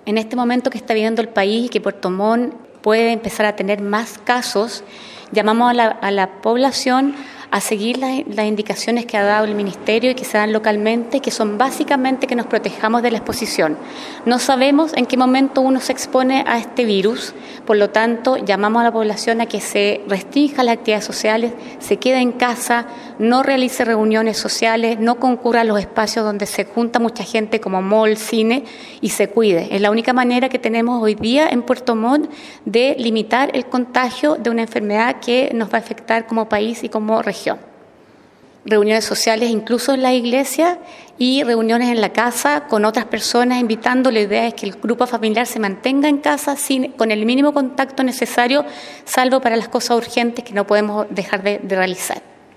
En este momento que está viviendo el país y que Puerto Montt puede empezar a tener más casos, llamamos a la población a seguir las indicaciones que ha dado el Ministerio y que se dan localmente, que son básicamente que nos protejamos de la exposición. No sabemos en qué momento uno se expone a este virus, por lo tanto, llamamos a la población a que se restrinja las actividades sociales, se quede en casa, no realice reuniones sociales, no concurra a los espacios donde se junta mucha gente como mall, cine, y se cuide. Es la única manera que tenemos hoy día en Puerto Montt de limitar el contagio de una enfermedad que nos va a afectar como país y como región. Reuniones sociales incluso en la iglesia y reuniones en la casa con otras personas, invitando. La idea es que el grupo familiar se mantenga en casa con el mínimo contacto necesario, salvo para las cosas urgentes que no podemos dejar de realizar.